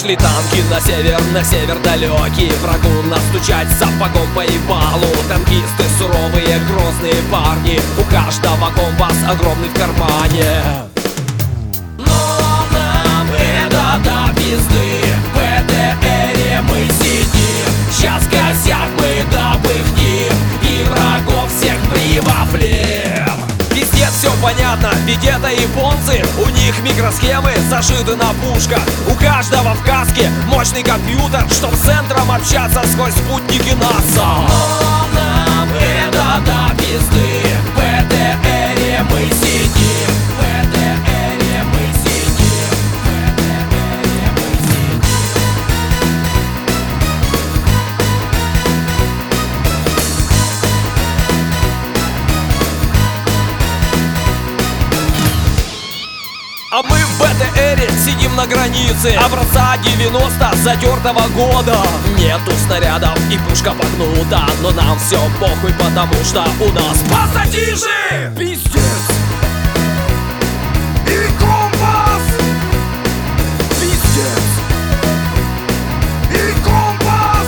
Шли танки на север далекий, врагу настучать сапогом по ебалу. Танкисты суровые, грозные парни, у каждого компас огромный в кармане. Но нам это до пизды, в этой эре мы сидим. Сейчас косяк мы добыхнем, и врагов всех привафлем. Везде все понятно, ведь это японцы. У них микросхемы зашиты на пушках. У каждого в каске мощный компьютер, чтоб с центром общаться сквозь спутники НАСА. Но нам это до пизды, в этой эре мы сидим. В этой эре мы сидим. В этой эре мы сидим. А мы в этой эре сидим на границе образца 90 затертого года. Нету снарядов и пушка погнута, но нам все похуй, потому что у нас пассатижи! Пиздец! И компас! Пиздец! И компас!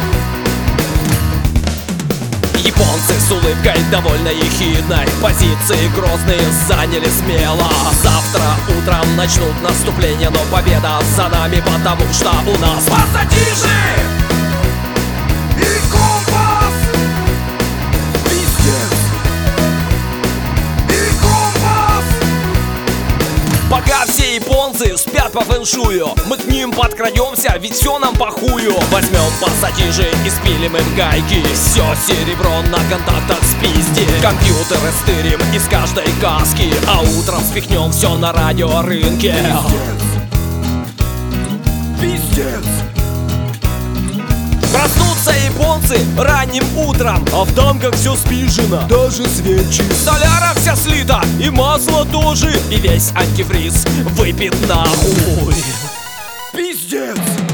Японцы с улыбкой довольно ехидной позиции грозные заняли смело. Завтра утром начнут наступление, но победа за нами, потому что у нас пассатижи! И компас! Пиздец! И компас! Пока все японцы спят по фэншую, мы к ним подкрадемся, ведь все нам похую. Возьмем пассатижи и спилим им гайки, все серебро на контактах спиздим. Компьютеры стырим из каждой каски, а утром спихнем все на радиорынке. Пиздец! Проснутся японцы ранним утром, а в дамках все спижено, даже свечи. Соляра вся слита, и масло тоже, и весь антифриз выпит нахуй. Пиздец!